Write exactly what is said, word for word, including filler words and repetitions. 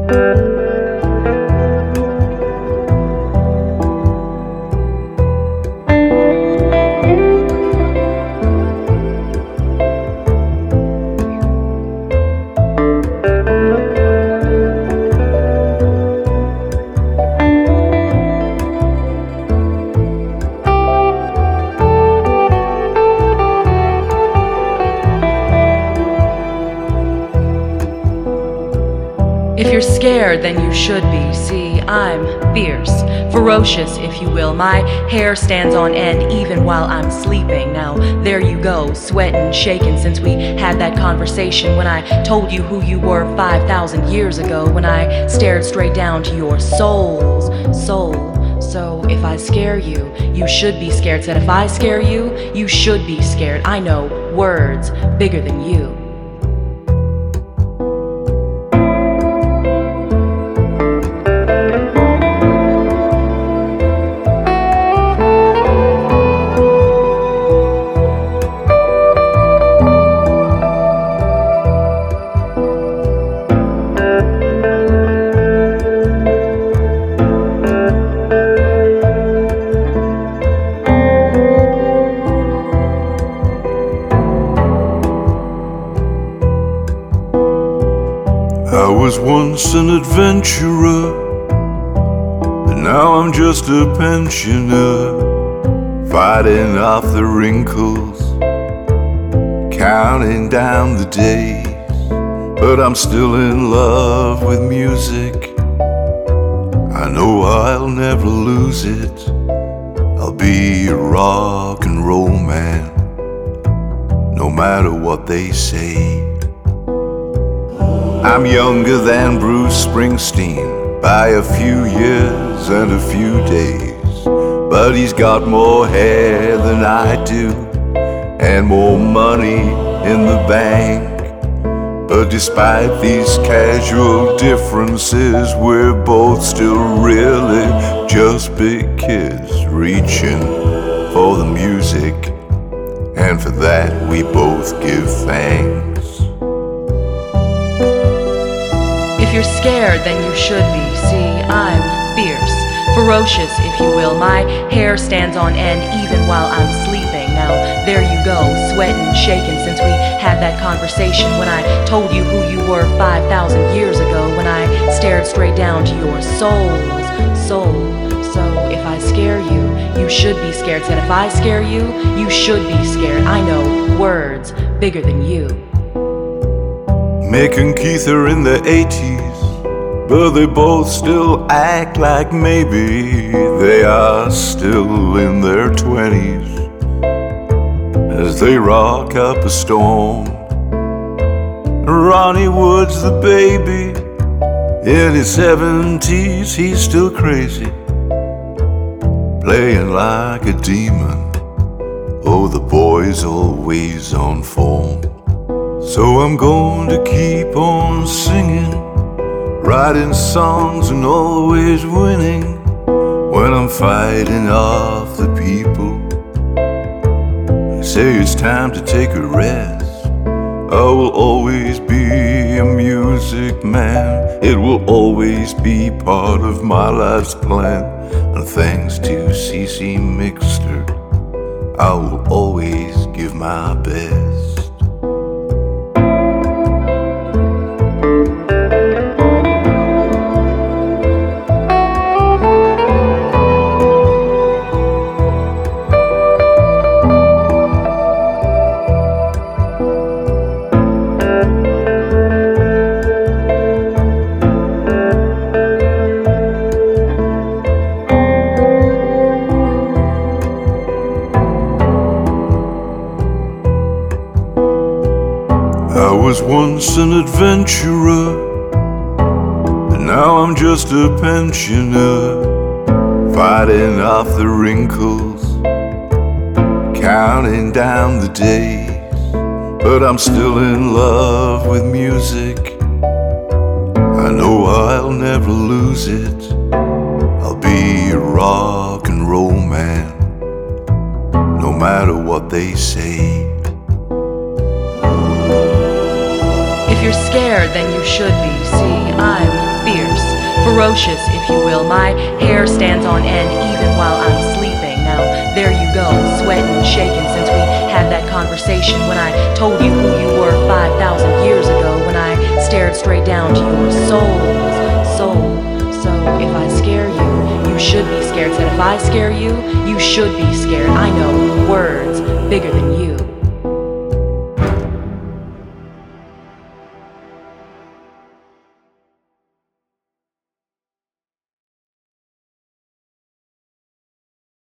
If you're scared, then you should be. See, I'm fierce, ferocious, if you will. My hair stands on end even while I'm sleeping. Now, there you go, sweating, shaking since we had that conversation when I told you who you were five thousand years ago, when I stared straight down to your soul's soul. So if I scare you, you should be scared. Said if I scare you, you should be scared. I know words bigger than you. I was once an adventurer, but now I'm just a pensioner, fighting off the wrinkles, counting down the days. But I'm still in love with music. I know I'll never lose it. I'll be a rock and roll man, no matter what they say. I'm younger than Bruce Springsteen by a few years and a few days, but he's got more hair than I do and more money in the bank. But despite these casual differences, we're both still really just big kids reaching for the music, and for that we both give thanks. If you're scared, then you should be. See, I'm fierce, ferocious, if you will. My hair stands on end even while I'm sleeping. Now, there you go, sweating, shaking since we had that conversation when I told you who you were five thousand years ago, when I stared straight down to your soul's soul. So, if I scare you, you should be scared. Said if I scare you, you should be scared. I know words bigger than you. Mick and Keith are in their eighties, but they both still act like maybe they are still in their twenties as they rock up a storm. Ronnie Wood's the baby, in his seventies he's still crazy, playing like a demon. Oh, the boy's always on form. So I'm going to keep on singing, writing songs and always winning when I'm fighting off the people. They say it's time to take a rest. I will always be a music man. It will always be part of my life's plan. And thanks to C C Mixter, I will always give my best. I was once an adventurer, but now I'm just a pensioner, fighting off the wrinkles, counting down the days. But I'm still in love with music. I know I'll never lose it. I'll be a rock and roll man, no matter what they say. If you're scared, then you should be. See, I'm fierce, ferocious, if you will. My hair stands on end even while I'm sleeping. Now, there you go, sweating, shaking since we had that conversation when I told you who you were five thousand years ago, when I stared straight down to your soul's soul. So, if I scare you, you should be scared. Said if I scare you, you should be scared. I know words bigger than you.